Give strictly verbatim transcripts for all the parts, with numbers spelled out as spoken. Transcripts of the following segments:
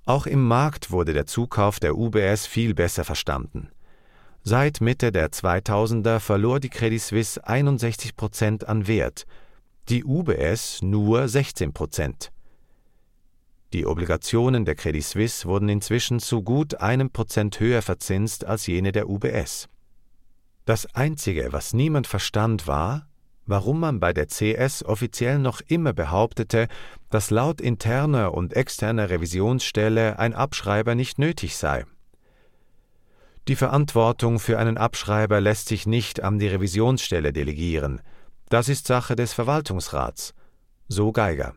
Auch im Markt wurde der Zukauf der U B S viel besser verstanden. Seit Mitte der zweitausender verlor die Credit Suisse einundsechzig Prozent an Wert, die U B S nur sechzehn Prozent. Die Obligationen der Credit Suisse wurden inzwischen zu gut einem Prozent höher verzinst als jene der U B S. Das Einzige, was niemand verstand, war, warum man bei der C S offiziell noch immer behauptete, dass laut interner und externer Revisionsstelle ein Abschreiber nicht nötig sei. Die Verantwortung für einen Abschreiber lässt sich nicht an die Revisionsstelle delegieren. Das ist Sache des Verwaltungsrats, so Geiger.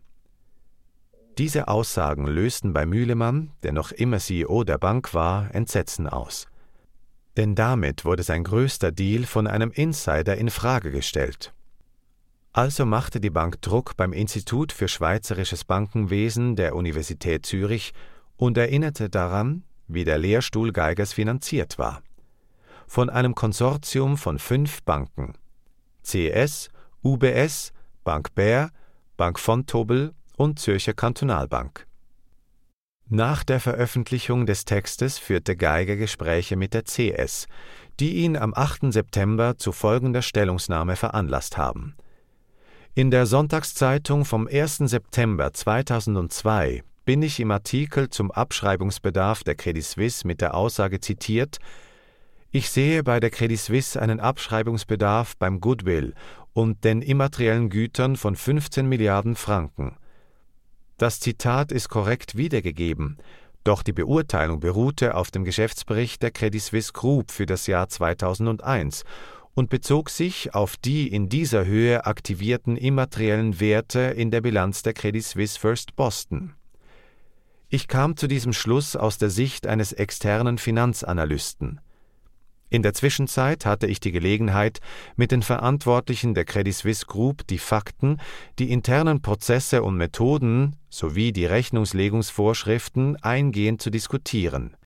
Diese Aussagen lösten bei Mühlemann, der noch immer C E O der Bank war, Entsetzen aus. Denn damit wurde sein größter Deal von einem Insider in Frage gestellt. Also machte die Bank Druck beim Institut für Schweizerisches Bankenwesen der Universität Zürich und erinnerte daran, wie der Lehrstuhl Geigers finanziert war. Von einem Konsortium von fünf Banken: C S, U B S, Bank Bär, Bank Vontobel und Zürcher Kantonalbank. Nach der Veröffentlichung des Textes führte Geiger Gespräche mit der C S, die ihn am achten September zu folgender Stellungnahme veranlasst haben. In der Sonntagszeitung vom ersten September zweitausendzwei bin ich im Artikel zum Abschreibungsbedarf der Credit Suisse mit der Aussage zitiert: Ich sehe bei der Credit Suisse einen Abschreibungsbedarf beim Goodwill und den immateriellen Gütern von fünfzehn Milliarden Franken. Das Zitat ist korrekt wiedergegeben, doch die Beurteilung beruhte auf dem Geschäftsbericht der Credit Suisse Group für das Jahr zweitausendeins und bezog sich auf die in dieser Höhe aktivierten immateriellen Werte in der Bilanz der Credit Suisse First Boston. Ich kam zu diesem Schluss aus der Sicht eines externen Finanzanalysten. In der Zwischenzeit hatte ich die Gelegenheit, mit den Verantwortlichen der Credit Suisse Group die Fakten, die internen Prozesse und Methoden sowie die Rechnungslegungsvorschriften eingehend zu diskutieren.